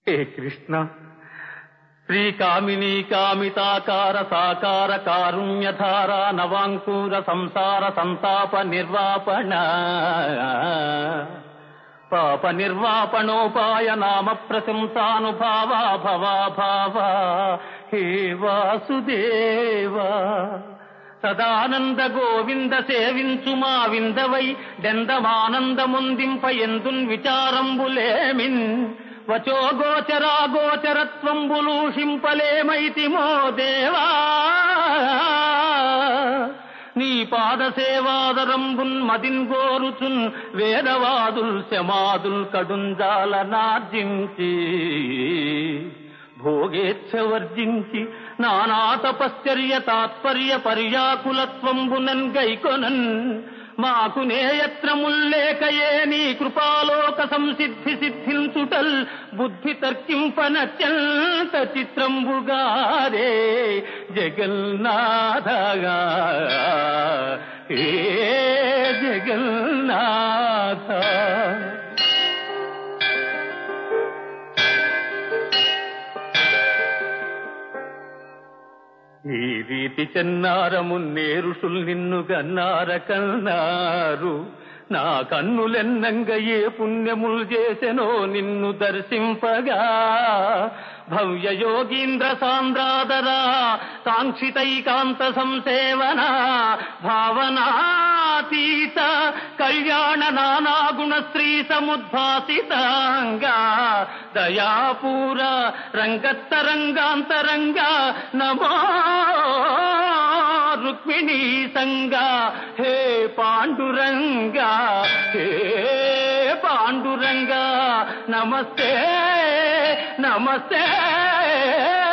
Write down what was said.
హే కృష్ణ, శ్రీకామినీ కామితాకార సాకార కారుణ్యధార నవాంకూర సంసార సంతాప నిర్వాపణ పాప నిర్వాపణోపాయ నామ ప్రశంసానుభావ భవాభావ హే వాసుదేవ సదానంద గోవింద సేవించు మా విందవై దెందమానందముందింప ఎందున్ విచారంబులేమిన్ వచో గోచరాగోచరత్వంబులూషింపలేమైతిమో దేవా నీ పాద సేవాదరంబున్ మదిన్ గోరుచున్ వేదవాదుల్ శమాదుల్ కడుంజాల నార్జించి భోగేచ్ఛ వర్జించి నానా తపశ్చర్య తాత్పర్య పర్యాకులత్వంబునన్ గైకొనన్ మాకు నేయత్రముల్లేకయే నీ కృపాలోక సంసిద్ధి సిద్ధించుటల్ బుద్ధి తర్కింపనత్యంత చిత్రంబుగారే జగన్నాథగా ఏ జగన్నాథ. ఈ రీతి చెన్నారమున్నే ఋషుల్ నిన్ను గన్నార కన్నారు. నా కన్నులెన్నంగ ఏ పుణ్యములు చేసెనో నిన్ను దర్శింపగా. భవ్య యోగీంద్ర సాంద్రాదరా కాంక్షితైకాంత సంసేవన భావనాతీత కళ్యాణ నానాగుణ శ్రీ సముద్భాసితాంగా దయాపూర రంగత్తరంగాంతరంగా నమో రుక్మిణీ సంగా హే పాండురంగా హే పాండురంగా నమస్తే నమస్తే.